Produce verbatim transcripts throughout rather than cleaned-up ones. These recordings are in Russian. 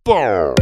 опа.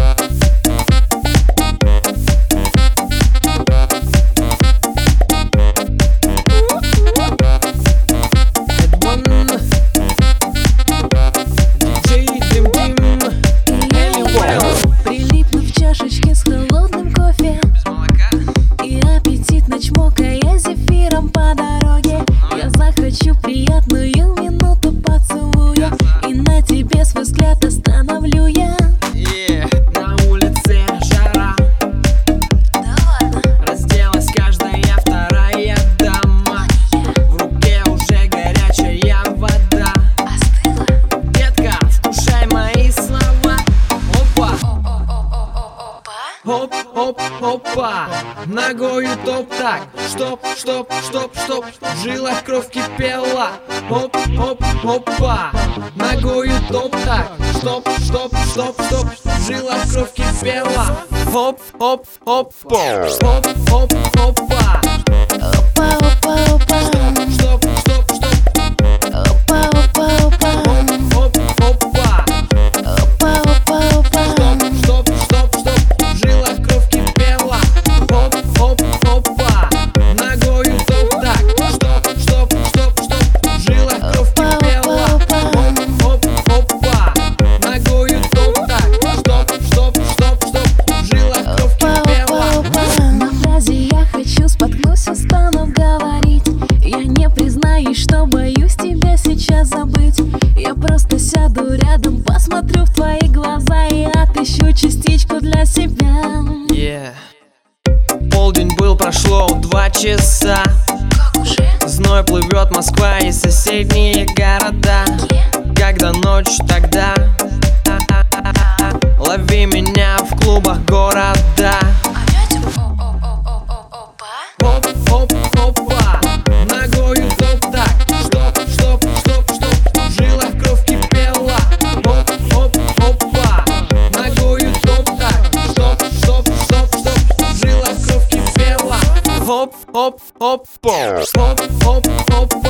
Прилипну в чашечке с холодным кофе, и аппетитно чмокая зефиром по дороге. Я захвачу приятную минуту поцелуя, и на тебе свой взгляд остановлю я. Yeah. На улице жара, Да ладно, разделась каждая вторая дама. В руке уже горячая вода. остыла. Детка, вкушай мои слова. Опа, Опа. оп, оп, опа. Ногою топ так. Стоп, стоп, стоп, стоп. В жилах кровь кипела. Оп, оп, опа. Ногою топ так. Стоп, стоп, стоп, стоп. В жилах кровь кипела. Оп, оп, опа. Оп, оп, опа. Опа, опа, опа. Стоп, стоп, стоп. Опа, опа, опа. Оп, опа. Опа, опа, опа. Стоп, стоп, стоп, стоп. В жилах кровь кипела. Оп, оп, опа. Ногою топ так. Стоп, стоп, стоп, стоп. В жилах кровь кипела. Оп, оп, опа. Ногою топ так. Стоп, стоп, стоп, стоп. В жилах кровь кипела. На фразе «я хочу» споткнусь, устану говорить. Я не признаюсь, что боюсь тебя сейчас забыть. Я просто сяду рядом, посмотрю в твои глаза и отыщу частичку для себя. Yeah. Полдень был, прошло два часа. Как уже? Зной плывет Москва и соседние города. Когда ночь, тогда лови меня в клубах города. Опять опа. Оп, оп, опа. Ногою топ так. Стоп, стоп, стоп, стоп. В жилах кровь кипела. Оп, оп, опа. Ногою топ так. Стоп, стоп, стоп, стоп. В жилах кровь кипела. Оп, оп, опа. Оп, оп, опа.